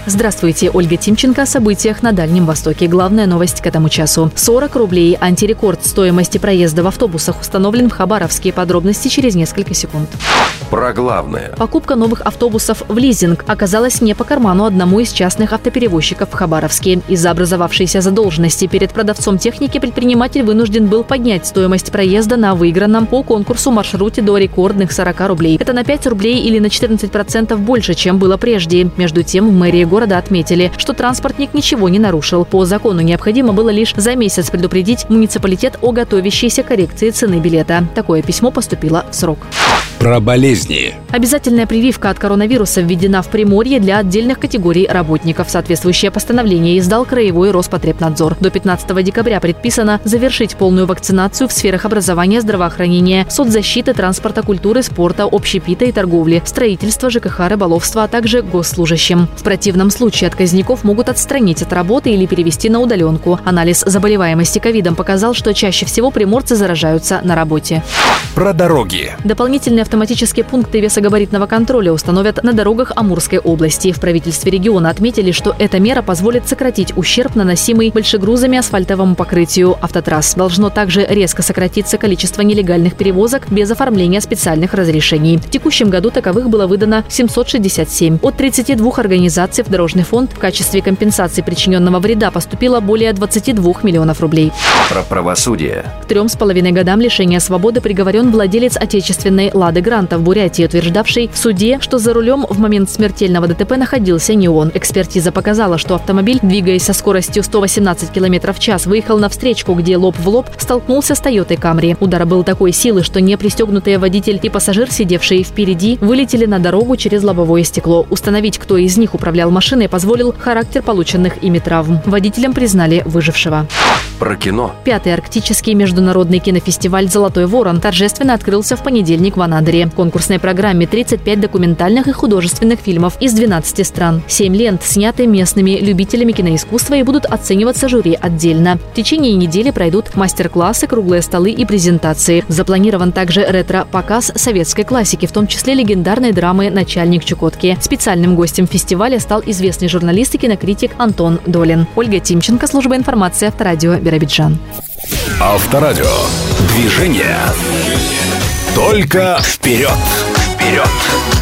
Здравствуйте, Ольга Тимченко о событиях на Дальнем Востоке. Главная новость к этому часу. 40 рублей. Антирекорд стоимости проезда в автобусах установлен в Хабаровске. Подробности через несколько секунд. Про главное. Покупка новых автобусов в лизинг оказалась не по карману одному из частных автоперевозчиков в Хабаровске. Из-за образовавшейся задолженности перед продавцом техники предприниматель вынужден был поднять стоимость проезда на выигранном по конкурсу маршруте до рекордных 40 рублей. Это на 5 рублей или на 14% больше, чем было прежде. Между тем, в мэрии города отметили, что транспортник ничего не нарушил. По закону необходимо было лишь за месяц предупредить муниципалитет о готовящейся коррекции цены билета. Такое письмо поступило в срок. Про болезни. Обязательная прививка от коронавируса введена в Приморье для отдельных категорий работников. Соответствующее постановление издал Краевой Роспотребнадзор. До 15 декабря предписано завершить полную вакцинацию в сферах образования, здравоохранения, соцзащиты, транспорта, культуры, спорта, общепита и торговли, строительства, ЖКХ, рыболовства, а также госслужащим. В противном случае отказников могут отстранить от работы или перевести на удаленку. Анализ заболеваемости ковидом показал, что чаще всего приморцы заражаются на работе. Про дороги. Дополнительные автоматические пункты весогабаритного контроля установят на дорогах Амурской области. В правительстве региона отметили, что эта мера позволит сократить ущерб, наносимый большегрузами асфальтовому покрытию автотрасс. Должно также резко сократиться количество нелегальных перевозок без оформления специальных разрешений. В текущем году таковых было выдано 767. От 32 организаций в Дорожный фонд в качестве компенсации причиненного вреда поступило более 22 миллионов рублей. Про правосудие. К 3,5 годам лишения свободы приговорен владелец отечественной «Лады Гранта» в Бурятии, утверждавший в суде, что за рулем в момент смертельного ДТП находился не он. Экспертиза показала, что автомобиль, двигаясь со скоростью 118 км в час, выехал на встречку, где лоб в лоб столкнулся с Toyota Camry. Удар был такой силы, что непристегнутые водитель и пассажир, сидевшие впереди, вылетели на дорогу через лобовое стекло. Установить, кто из них управлял машиной, позволил характер полученных ими травм. Водителем признали выжившего. Про кино. 5-й арктический международный кинофестиваль «Золотой ворон» торжественно открылся в понедельник в Анадыре. В конкурсной программе 35 документальных и художественных фильмов из 12 стран. 7 лент сняты местными любителями киноискусства и будут оцениваться жюри отдельно. В течение недели пройдут мастер-классы, круглые столы и презентации. Запланирован также ретро-показ советской классики, в том числе легендарной драмы «Начальник Чукотки». Специальным гостем фестиваля стал известный журналист и кинокритик Антон Долин. Ольга Тимченко, служба информации Авторадио, Биробиджан. Авторадио. Движение. Только вперед. Вперед.